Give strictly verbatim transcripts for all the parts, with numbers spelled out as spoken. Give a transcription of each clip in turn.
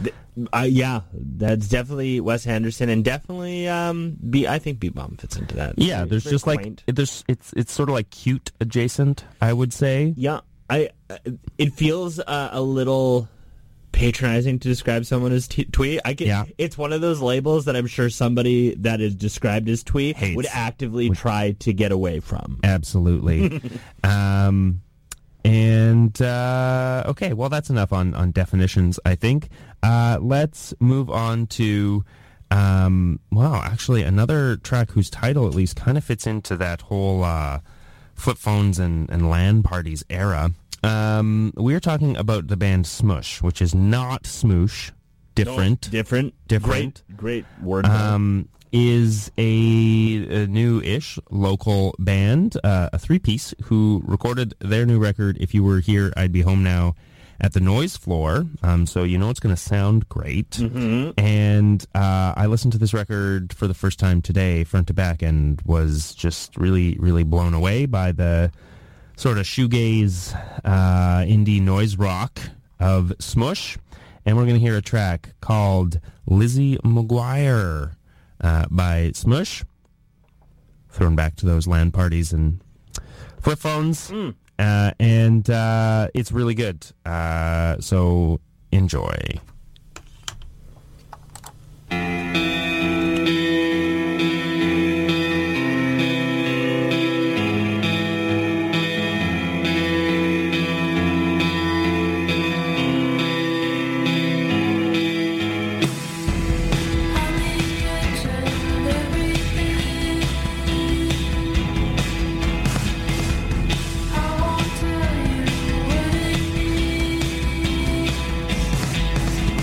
Uh, yeah, that's definitely Wes Anderson, and definitely um, B. I think Beat Bomb fits into that. Yeah, It's there's very just quaint. like there's it's it's sort of like cute adjacent, I would say. Yeah, I. Uh, it feels uh, a little patronizing to describe someone as t- twee. I get. Yeah. It's one of those labels that I'm sure somebody that is described as twee Hates. would actively try to get away from. Absolutely. um, and uh, okay, well, that's enough on on definitions, I think. Uh, let's move on to. Um, well, actually, another track whose title at least kind of fits into that whole uh, flip phones and, and LAN parties era. Um, we're talking about the band Smush, which is not Smoosh, different. No, different. Different. Great, great word. Um, is a, a new-ish local band, uh, a three-piece, who recorded their new record, If You Were Here, I'd Be Home Now, at the Noise Floor, um, so you know it's going to sound great. Mm-hmm. And uh, I listened to this record for the first time today, front to back, and was just really, really blown away by the sort of shoegaze, uh, indie noise rock of Smush. And we're going to hear a track called Lizzie McGuire uh, by Smush. Thrown back to those LAN parties and flip phones. Mm. Uh, and uh, it's really good. Uh, so enjoy. I won't tell you what it means.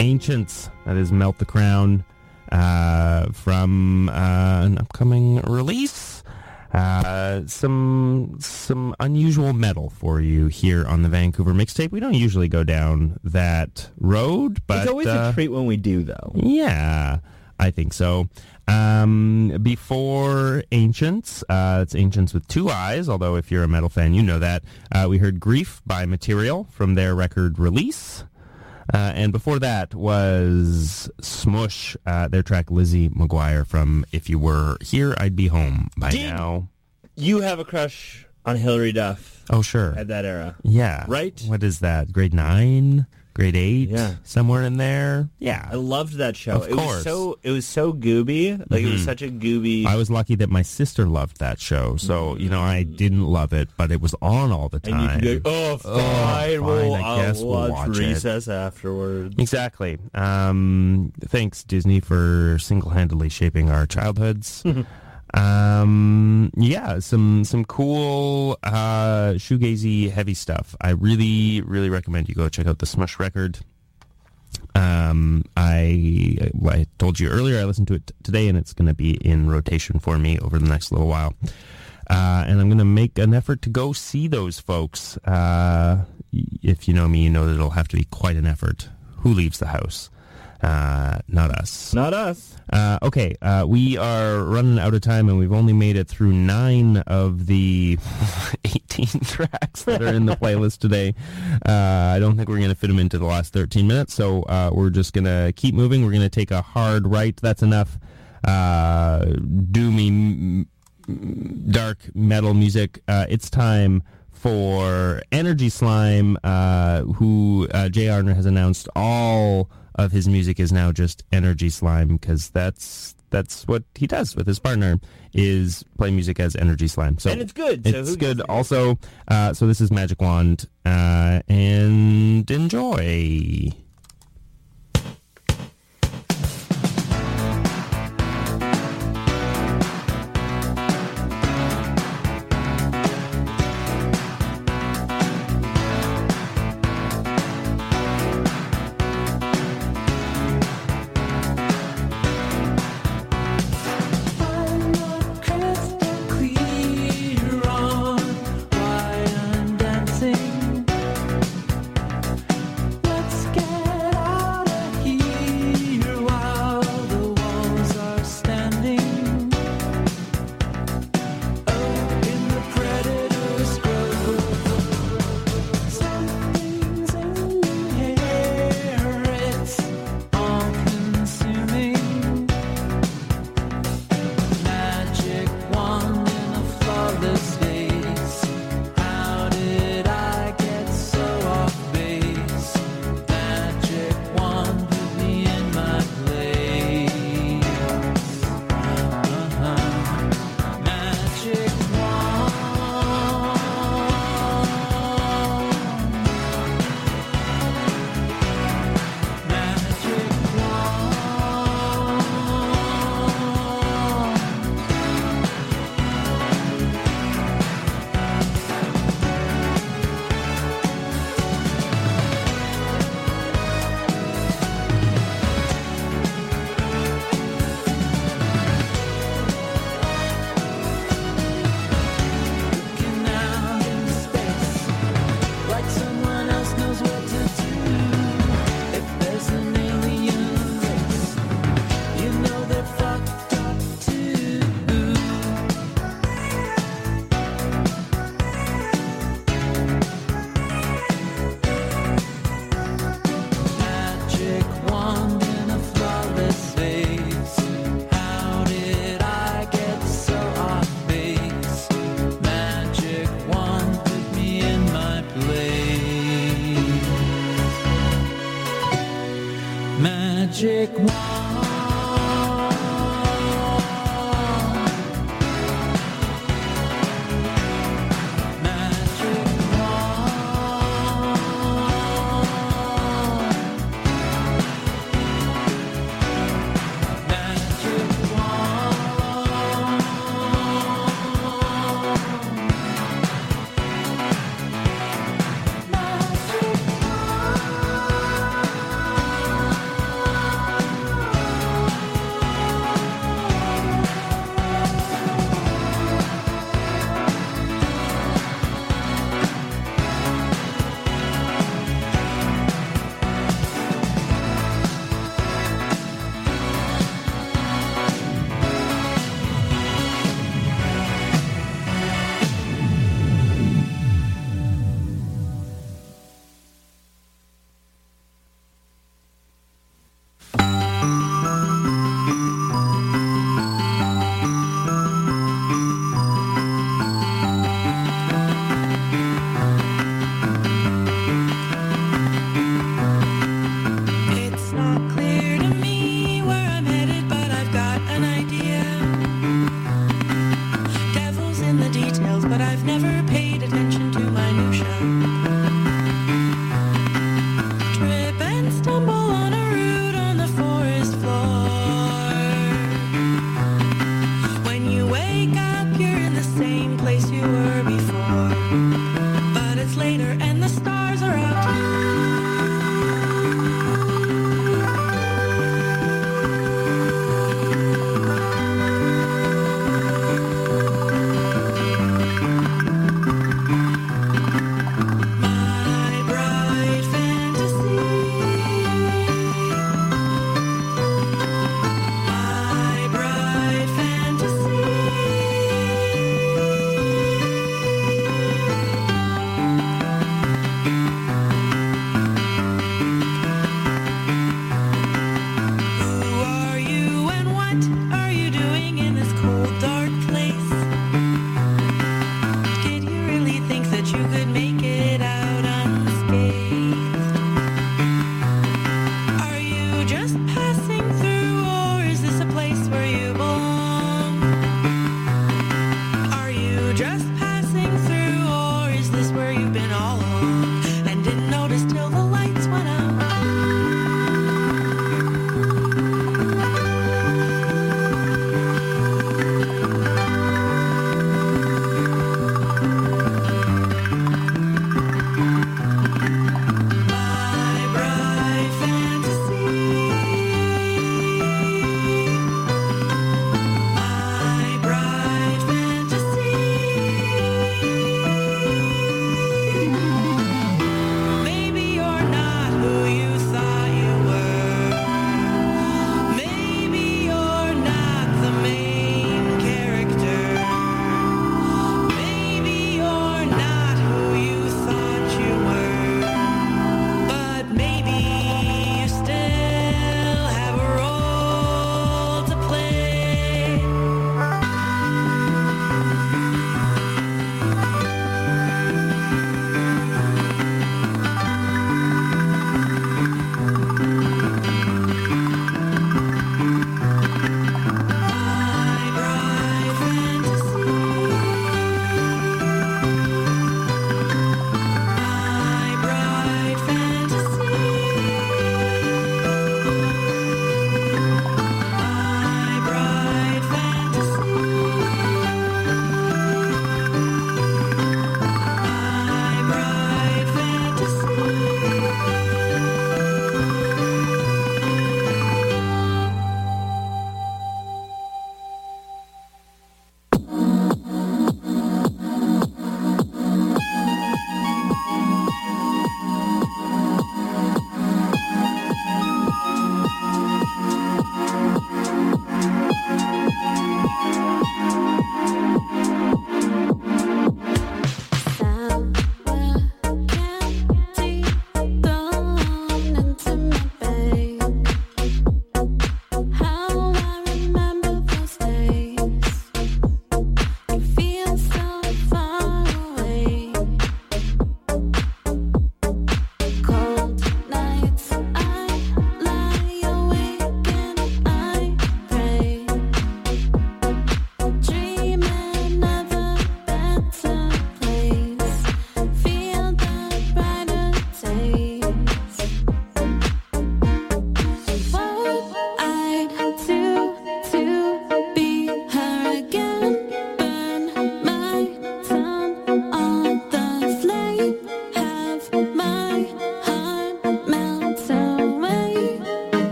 Ancients, that is Melt the Crown, uh, from uh, an upcoming release. Uh, some some unusual metal for you here on the Vancouver Mixtape. We don't usually go down that road, but... It's always uh, a treat when we do, though. Yeah, I think so. Um, before Ancients, uh, it's Ancients with Two Eyes, although if you're a metal fan, you know that. Uh, we heard Grief by Material from their record Release. Uh, and before that was Smush, uh, their track Lizzie McGuire from If You Were Here, I'd Be Home by Did now. You have a crush on Hilary Duff Oh, sure. at that era. Yeah. Right? What is that? Grade nine? Grade eight? Yeah. Somewhere in there? Yeah. I loved that show. Of it course. was so it was so gooby. Like it was Mhm. such a gooby. I was lucky that my sister loved that show, so, you know, I didn't love it, but it was on all the and you time. could be like, oh, fine, fine, we'll, I I'll guess we'll watch, watch it." Recess afterwards. Exactly. Um, thanks, Disney, for single-handedly shaping our childhoods. um, yeah, some some cool uh, shoegazy heavy stuff. I really, really recommend you go check out the Smush record. Um, I, I told you earlier I listened to it t- today, and it's going to be in rotation for me over the next little while. Uh, and I'm going to make an effort to go see those folks. Uh, if you know me, you know that it'll have to be quite an effort. Who leaves the house? Uh, not us. Not us. Uh, okay, uh, we are running out of time, and we've only made it through nine of the eighteen tracks that are in the playlist today. Uh, I don't think we're going to fit them into the last thirteen minutes, so uh, we're just going to keep moving. We're going to take a hard right. That's enough uh, doomy, m- dark metal music. Uh, it's time for Energy Slime, uh, who uh, Jay Arner has announced all of his music is now just Energy Slime, because that's that's what he does with his partner, is play music as Energy Slime. So And it's good. So it's who good. gives a- Also, uh, so this is Magic Wand, uh, and enjoy. I'm not crystal clear on why I'm dancing. Let's get out of here while the walls are standing. Oh, in the predator's grove, something's in the air. It's all-consuming. Magic wand in a flawless face. How did I get so off base? Magic wand put me in my place. Uh-huh. Magic wand. Magic wand. Looking out into space, like someone else knows what to do. If there's an alien race, you know they're fucked up too. Magic wand in a flawless face. How did I get so off base? Magic wand put me in my place. Magic wand. Magic wand. Magic wand. Magic wand. stars are out. My bright fantasy. My bright fantasy.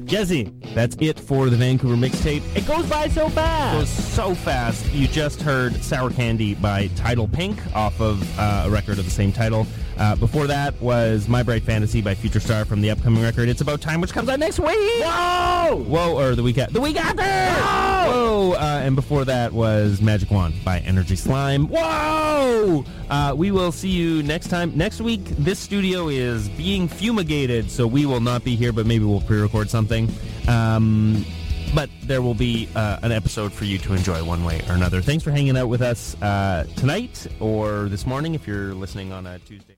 Jesse. That's it for the Vancouver mixtape. It goes by so It fast. goes so fast. You just heard Sour Candy by Tidal Pink off of uh, a record of the same title. Uh, before that was My Bright Fantasy by Future Star from the upcoming record It's About Time, which comes out next week. Whoa! Whoa, or the week, a- the week after. Whoa! Uh, and before that was Magic Wand by Energy Slime. Whoa! Uh, we will see you next time. Next week, this studio is being fumigated, so we will not be here, but maybe we'll pre-record something. Um, but there will be uh, an episode for you to enjoy one way or another. Thanks for hanging out with us uh, tonight or this morning if you're listening on a Tuesday.